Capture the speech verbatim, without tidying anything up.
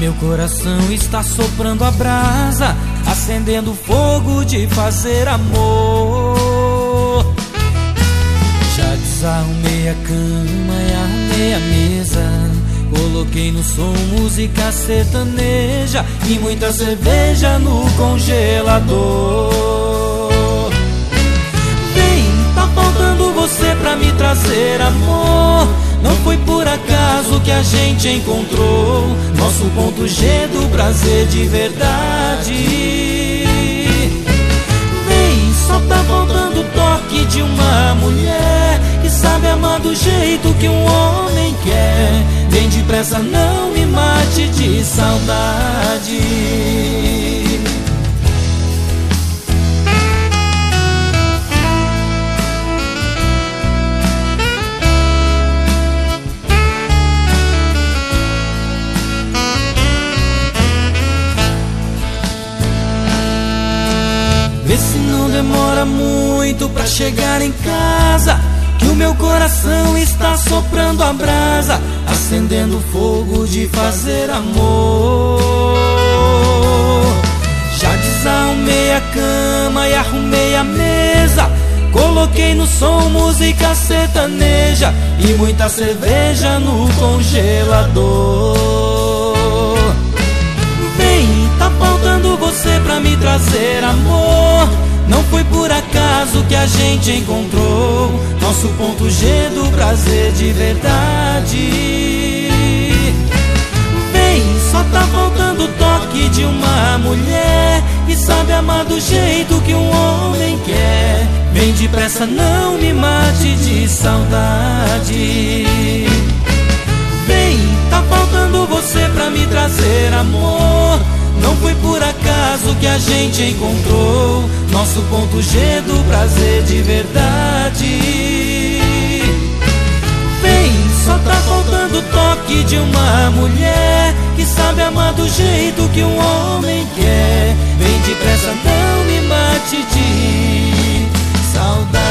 meu coração está soprando a brasa, acendendo o fogo de fazer amor. Já desarrumei a cama e arrumei a mesa, coloquei no som música sertaneja e muita cerveja no congelador. Vem, tá faltando você pra me trazer amor. Não foi por acaso que a gente encontrou nosso ponto G do prazer de verdade. Vem, só tá faltando o toque de uma mulher que sabe amar do jeito que um homem quer. Vem depressa, não me mate de saudade. Vê se não demora muito pra chegar em casa, que o meu coração está soprando a brasa, acendendo o fogo de fazer amor. Já desarrumei a cama e arrumei a mesa, coloquei no som música sertaneja e muita cerveja no congelador. Vem, tá faltando você pra me trazer amor. Não foi por acaso que a gente encontrou nosso ponto G do prazer de verdade. Vem, só tá faltando o toque de uma mulher que sabe amar do jeito que um homem quer. Vem depressa, não me mate de saudade. Vem, tá faltando você pra me trazer amor. Não foi por acaso que a gente encontrou nosso ponto G do prazer de verdade. Vem, só tá faltando o toque de uma mulher que sabe amar do jeito que um homem quer. Vem depressa, não me mate de saudade.